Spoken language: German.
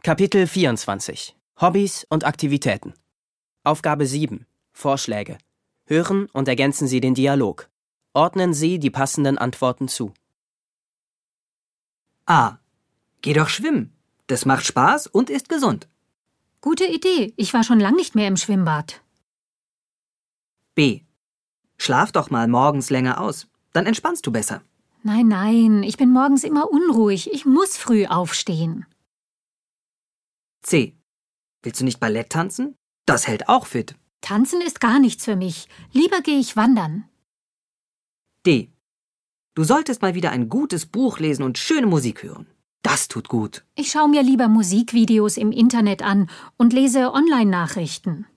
Kapitel 24 Hobbys und Aktivitäten. Aufgabe 7 Vorschläge. Hören und ergänzen Sie den Dialog. Ordnen Sie die passenden Antworten zu. A. Geh doch schwimmen. Das macht Spaß und ist gesund. Gute Idee. Ich war schon lang nicht mehr im Schwimmbad. B. Schlaf doch mal morgens länger aus. Dann entspannst du besser. Nein, ich bin morgens immer unruhig. Ich muss früh aufstehen. C. Willst du nicht Ballett tanzen? Das hält auch fit. Tanzen ist gar nichts für mich. Lieber gehe ich wandern. D. Du solltest mal wieder ein gutes Buch lesen und schöne Musik hören. Das tut gut. Ich schaue mir lieber Musikvideos im Internet an und lese Online-Nachrichten.